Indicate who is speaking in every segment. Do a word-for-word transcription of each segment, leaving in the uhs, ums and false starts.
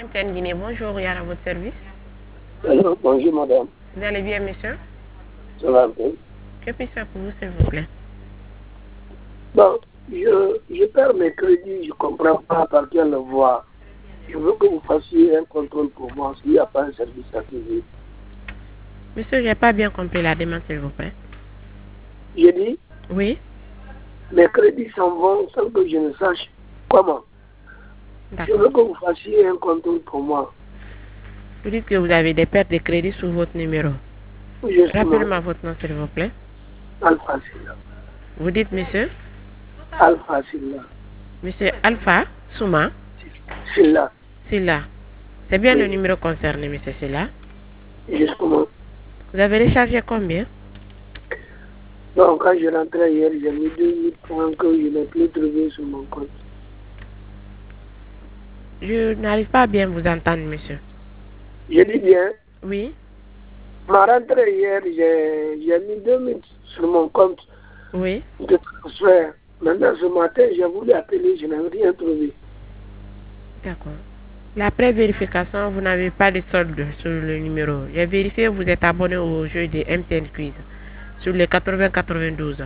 Speaker 1: M T N Guinée, bonjour, Yann à votre service.
Speaker 2: Alors, bonjour madame.
Speaker 1: Vous allez bien, monsieur?
Speaker 2: Ça va bien.
Speaker 1: Que puis-je faire pour vous, s'il vous plaît?
Speaker 2: Bon, je, je perds mes crédits, je ne comprends pas par quelle voie. Je veux que vous fassiez un contrôle pour moi s'il n'y a pas un service activé.
Speaker 1: Monsieur, je n'ai pas bien compris la demande, s'il vous plaît.
Speaker 2: J'ai dit,
Speaker 1: Oui?
Speaker 2: mes crédits s'en vont sans que je ne sache comment. Je veux que vous fassiez un contrôle pour moi.
Speaker 1: Vous dites que vous avez des pertes de crédit sur votre numéro. Rappelez-moi votre nom, s'il vous plaît.
Speaker 2: Alpha Silla.
Speaker 1: Vous dites, monsieur?
Speaker 2: Alpha Silla.
Speaker 1: Monsieur Alpha Souma?
Speaker 2: Silla.
Speaker 1: Silla. C'est bien
Speaker 2: Oui.
Speaker 1: le numéro concerné, monsieur Silla?
Speaker 2: Justement.
Speaker 1: Vous avez rechargé combien?
Speaker 2: Non, quand je rentrais hier, j'ai mis deux mille francs que je n'ai plus trouvé sur mon compte.
Speaker 1: Je n'arrive pas à bien vous entendre, monsieur.
Speaker 2: Je dis bien.
Speaker 1: Oui?
Speaker 2: Ma rentrée hier, j'ai mis deux mille sur mon compte.
Speaker 1: Oui?
Speaker 2: De transfert. Maintenant, ce matin, j'ai voulu appeler, je n'ai rien trouvé.
Speaker 1: D'accord. La pré-vérification, vous n'avez pas de solde sur le numéro. J'ai vérifié, vous êtes abonné au jeu de M T N Quiz sur les quatre-vingts quatre-vingt-douze.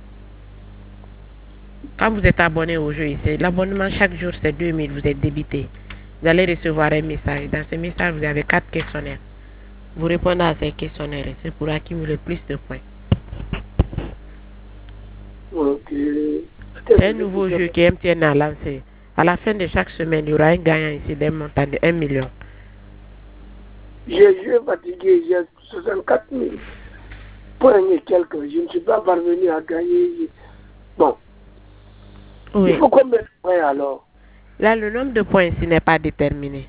Speaker 1: Quand vous êtes abonné au jeu, l'abonnement chaque jour c'est deux mille, vous êtes débité. Vous allez recevoir un message. Dans ce message, vous avez quatre questionnaires. Vous répondez à ces questionnaires, c'est pour accumuler plus de points.
Speaker 2: Okay.
Speaker 1: C'est un nouveau jeu que M T N a lancé. À la fin de chaque semaine, il y aura un gagnant ici d'un montant de un million.
Speaker 2: J'ai joué fatigué, j'ai soixante-quatre mille points et quelques. Je ne suis pas parvenu à gagner. Bon.
Speaker 1: Oui.
Speaker 2: Il faut combien de points alors?
Speaker 1: Là, le nombre de points ici n'est pas déterminé.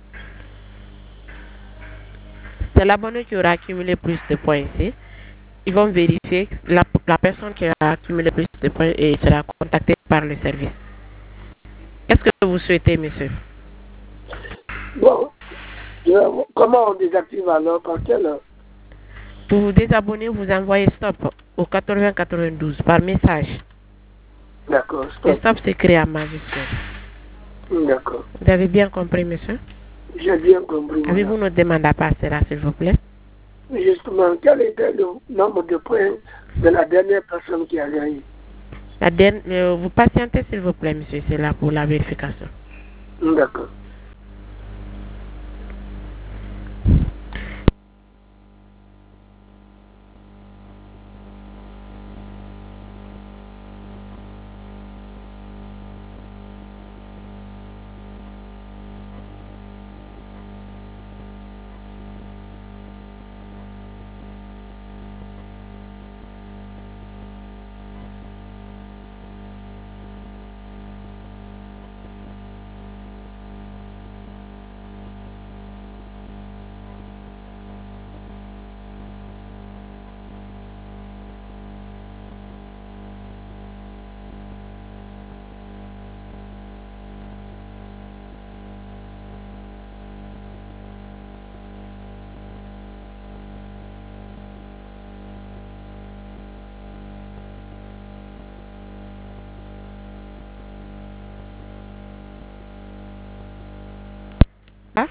Speaker 1: C'est l'abonné qui aura accumulé plus de points ici. Ils vont vérifier la, la personne qui a accumulé plus de points et sera contactée par le service. Qu'est-ce que vous souhaitez, monsieur?
Speaker 2: Bon, je, comment on désactive alors? Par quelle heure?
Speaker 1: Pour vous désabonner, vous envoyez stop au quatre-vingts quatre-vingt-douze par message.
Speaker 2: D'accord, stop.
Speaker 1: Le stop s'écrit en majuscule.
Speaker 2: D'accord.
Speaker 1: Vous avez bien compris, monsieur?
Speaker 2: J'ai bien compris.
Speaker 1: Avez-vous une demande à passer là, s'il vous plaît?
Speaker 2: Justement, quel était le nombre de points de la dernière personne qui a gagné?
Speaker 1: La dernière, euh, vous patientez, s'il vous plaît, monsieur, c'est là pour la vérification.
Speaker 2: D'accord.
Speaker 1: Ah?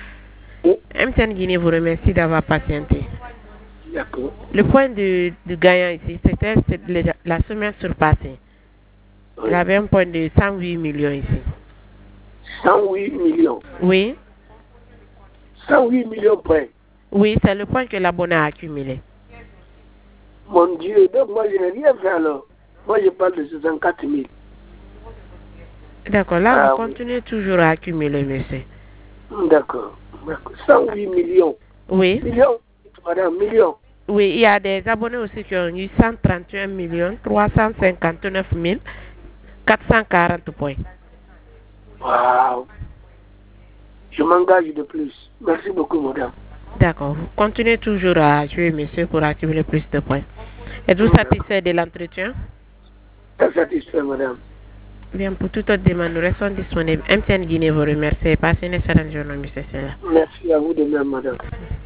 Speaker 1: M T N Guinée vous remercie d'avoir patienté.
Speaker 2: D'accord.
Speaker 1: Le point de, de gagnant ici, c'était la semaine surpassée. Oui. Il avait un point de cent huit millions ici.
Speaker 2: cent huit millions?
Speaker 1: Oui.
Speaker 2: cent huit millions de points?
Speaker 1: Oui, c'est le point que l'abonné a accumulé.
Speaker 2: Mon Dieu, donc moi je n'ai rien fait alors. Moi je parle de soixante-quatre mille.
Speaker 1: D'accord, là
Speaker 2: ah,
Speaker 1: vous
Speaker 2: oui.
Speaker 1: continuez toujours à accumuler, monsieur.
Speaker 2: D'accord. cent huit millions.
Speaker 1: Oui.
Speaker 2: Millions, madame, millions.
Speaker 1: Oui, il y a des abonnés aussi qui ont eu cent trente et un millions trois cent cinquante-neuf mille quatre cent quarante points.
Speaker 2: Waouh. Je m'engage de plus. Merci beaucoup, madame.
Speaker 1: D'accord. Vous continuez toujours à jouer, monsieur, pour accumuler plus de points. Êtes-vous satisfait de l'entretien?
Speaker 2: Très satisfait, madame.
Speaker 1: Bien, pour toute autre demande, nous restons disponibles. M T N Guinée vous remercie. Passez une excellente journée, monsieur Silla.
Speaker 2: Merci à vous de même, madame.